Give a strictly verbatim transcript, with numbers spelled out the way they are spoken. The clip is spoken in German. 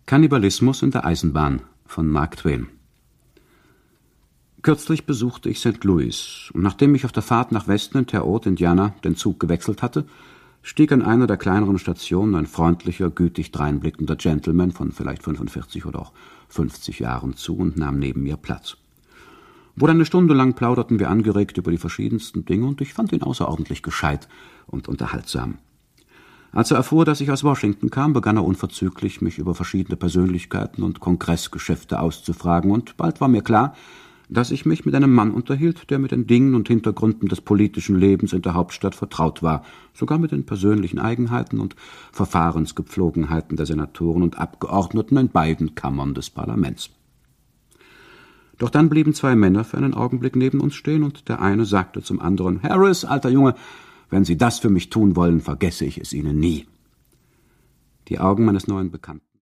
Kannibalismus in der Eisenbahn von Mark Twain. Kürzlich besuchte ich Sankt Louis, und nachdem ich auf der Fahrt nach Westen in Terre Haute, Indiana, den Zug gewechselt hatte, stieg an einer der kleineren Stationen ein freundlicher, gütig dreinblickender Gentleman von vielleicht fünfundvierzig oder auch fünfzig Jahren zu und nahm neben mir Platz. Wohl eine Stunde lang plauderten wir angeregt über die verschiedensten Dinge, und ich fand ihn außerordentlich gescheit und unterhaltsam. Als er erfuhr, dass ich aus Washington kam, begann er unverzüglich, mich über verschiedene Persönlichkeiten und Kongressgeschäfte auszufragen, und bald war mir klar, dass ich mich mit einem Mann unterhielt, der mit den Dingen und Hintergründen des politischen Lebens in der Hauptstadt vertraut war, sogar mit den persönlichen Eigenheiten und Verfahrensgepflogenheiten der Senatoren und Abgeordneten in beiden Kammern des Parlaments. Doch dann blieben zwei Männer für einen Augenblick neben uns stehen, und der eine sagte zum anderen: »Harris, alter Junge, wenn Sie das für mich tun wollen, vergesse ich es Ihnen nie.« Die Augen meines neuen Bekannten